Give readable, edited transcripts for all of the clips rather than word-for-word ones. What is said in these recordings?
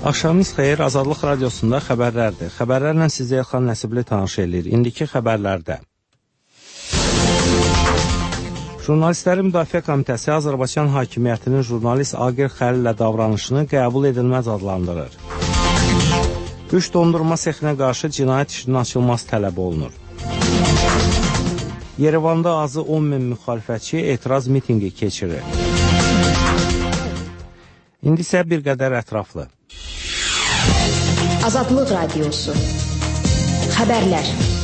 Axşamınız xeyir, Azadlıq Radiosunda xəbərlərdir. Xəbərlərlə sizi Elxan Nəsibli tanış edir. İndiki xəbərlərdə. Jurnalistlərin Müdafiə Komitəsi Azərbaycan hakimiyyətinin jurnalist Aqil Xəlillə davranışını qəbul edilməz adlandırır. 3 dondurma sexinə qarşı cinayət işinin açılması tələb olunur. Yerevanda azı 10.000 müxalifətçi etiraz mitingi keçirir. İndi isə bir qədər ətraflı. Azadlıq Radiosu. Xəbərlər.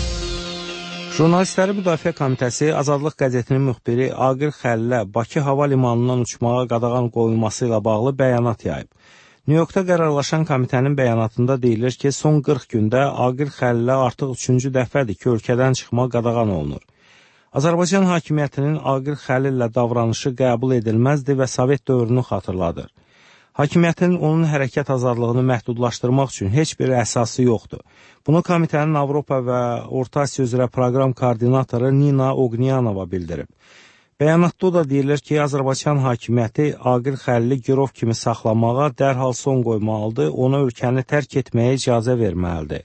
Jurnalistlərin Müdafiə Komitəsi Azadlıq qəzetinin müxbiri Aqil Xəlillə Bakı hava limanından uçmağa qadağan qoyulması ilə bağlı bəyanat yayıb. Nyu-Yorkda qərarlaşan komitənin bəyanatında deyilir ki, son 40 gündə Aqil Xəlillə artıq 3-cü dəfədir ki, ölkədən çıxmaq qadağan olunur. Azərbaycan hakimiyyətinin Aqil Xəlillə davranışı qəbul edilməzdir və Sovet dövrünü xatırladır. Hakimiyyətin onun hərəkət azadlığını məhdudlaşdırmaq üçün heç bir əsası yoxdur. Bunu komitənin Avropa və Orta Asiya üzrə proqram koordinatoru Nina Ognyanova bildirib. Bəyanatda da deyilir ki, Azərbaycan hakimiyyəti Aqil Xəlili girov kimi saxlamağa dərhal son qoymalıdır, ona ölkəni tərk etməyə icazə verməlidir.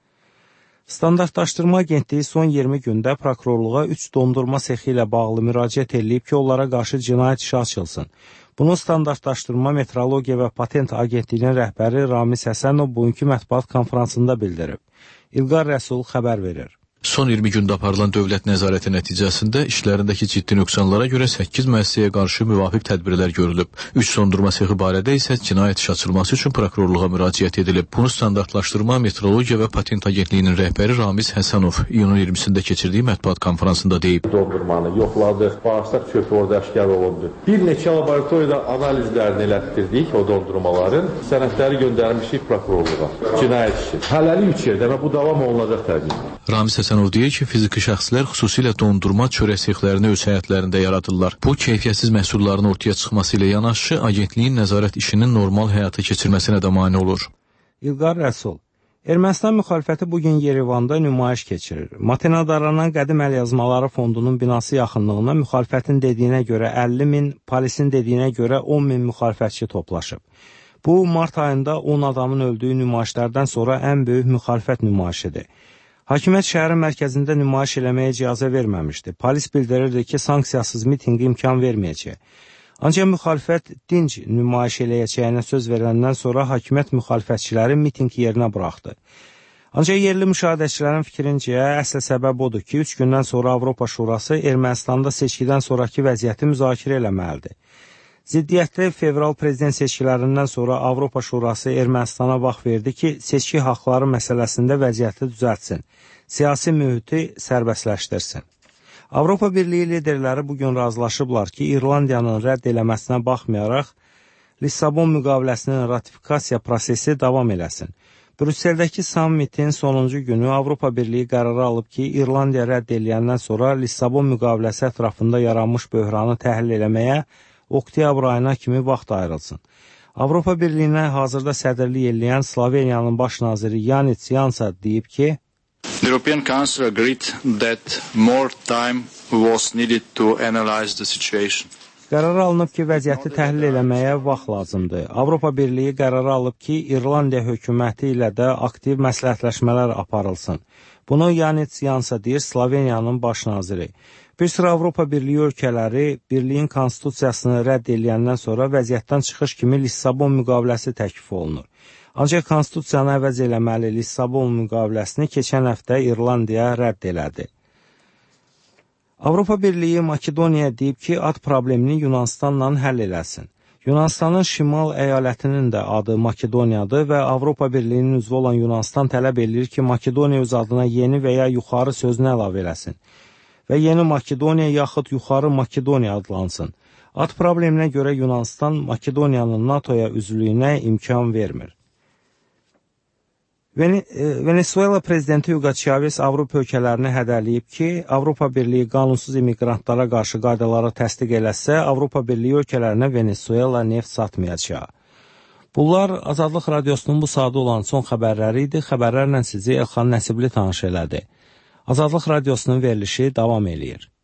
Standartlaşdırma Agentliyi son 20 gündə prokurorluğa 3 dondurma sexi ilə bağlı müraciət edilib ki, onlara qarşı cinayət işi açılsın. Bunu Standartlaşdırma, Metrologiya və Patent Agentliyinin rəhbəri Ramiz Həsənov bugünkü mətbuat konfransında bildirib. İlqar Rəsul xəbər verir. Son 20 gündə aparılan dövlət nəzarəti nəticəsində işlərindəki ciddi nöqsanlara görə 8 müəssisəyə qarşı müvafiq tədbirlər görülüb. 3 sondurma sexi barədə isə cinayət işi açılması üçün prokurorluğa müraciət edilib. Bunu Standartlaşdırma, Metrologiya və Patent Agentliyinin rəhbəri Ramiz Həsənov iyunun 20-sində keçirdiyi mətbuat konfransında deyib. Dondurmanı yoxladıq, bağırsaq çöpü orada aşkar olundu. Bir neçə laboratoriyada analizlərini elətdirdik o dondurmaların. Sənədləri göndərmişik prokurorluğa. Cinayət işi. Hələlik 3 yerdə və bu davam olunacaq təbii. Ramiz Həsənov deyir ki, fiziki şəxslər xüsusilə dondurma çörək sexlərini öz həyətlərində yaradırlar. Bu, keyfiyyətsiz məhsulların ortaya çıxması ilə yanaşı, agentliyin nəzarət işinin normal həyata keçirməsinə də mane olur. İlqar Rəsul. Ermənistan müxalifəti bugün Yerevanda nümayiş keçirir. Matinada aranan Qədim Əlyazmaları Fondunun binası yaxınlığına müxalifətin dediyinə görə 50.000, polisin dediyinə görə 10.000 müxalifətçi toplaşıb. Bu, mart ayında 10 adamın öldüyü nümayişlərdən sonra ən böyük müxalifət nümayişidir. Hakimiyyət şəhərin mərkəzində nümayiş eləməyə icazə verməmişdi. Polis bildirirdi ki, sanksiyasız mitinqə imkan verməyəcək. Ancaq müxalifət dinc nümayiş eləyəcəyinə söz verəndən sonra hakimiyyət müxalifətçiləri mitinq yerinə buraxdı. Ancaq yerli müşahidəçilərin fikrincə, əsl səbəb odur ki, 3 gündən sonra Avropa Şurası Ermənistanda seçkidən sonraki vəziyyəti müzakirə eləməlidir. Ziddiyyətli fevral prezident seçkilərindən sonra Avropa Şurası Ermənistana vaxt verdi ki, seçki haqları məsələsində vəziyyəti düzəltsin, siyasi mühiti sərbəstləşdirsin. Avropa Birliyi liderləri bugün razılaşıblar ki, İrlandiyanın rədd eləməsinə baxmayaraq, Lissabon müqaviləsinin ratifikasiya prosesi davam eləsin. Brüsseldəki sammitin sonuncu günü Avropa Birliyi qərarı alıb ki, İrlandiya rədd eləyəndən sonra Lissabon müqaviləsi ətrafında yaranmış böhranı təhlil eləməyə oktyabr ayına kimi vaxt ayrılsın. Avropa Birliyinə hazırda sədrlik eləyən Sloveniyanın baş naziri Janez Janša deyib ki, The European Council agreed that more time was needed to analyze the situation. Qərar alınıb ki, vəziyyəti təhlil eləməyə vaxt lazımdır. Avropa Birliyi qərarı alıb ki, İrlandiya hökuməti ilə də aktiv məsləhətləşmələr aparılsın. Bunu Janez Janša deyir, Sloveniyanın baş naziri. Bir sıra Avropa Birliyi ölkələri Birliyin konstitusiyasını rədd eləyəndən sonra vəziyyətdən çıxış kimi Lissabon müqaviləsi təklif olunur. Ancaq konstitusiyanı əvəz eləməli Lissabon müqaviləsini keçən həftə İrlandiya rədd elədi. Avropa Birliyi Makedoniyaya deyib ki, ad problemini Yunanistanla həll eləsin. Yunanistanın şimal əyalətinin də adı Makedoniyadır və Avropa Birliyinin üzvü olan Yunanistan tələb edir ki, Makedoniya öz adına yeni və ya yuxarı sözünü əlavə eləsin və yeni Makedoniya yaxud yuxarı Makedoniya adlansın. Ad probleminə görə Yunanistan Makedoniyanın NATO-ya üzvlüyünə imkan vermir. Venezuela prezidenti Hugo Chavez Avropa ölkələrini hədələyib ki, Avropa Birliyi qanunsuz immigrantlara qarşı qaydaları təsdiq eləsə, Avropa Birliyi ölkələrinə Venezuela neft satmayacaq. Bunlar Azadlıq Radiosunun bu saatı olan son xəbərləri idi. Xəbərlərlə sizi Elxan Nəsibli tanış elədi. Azadlıq Radiosunun verilişi davam eləyir.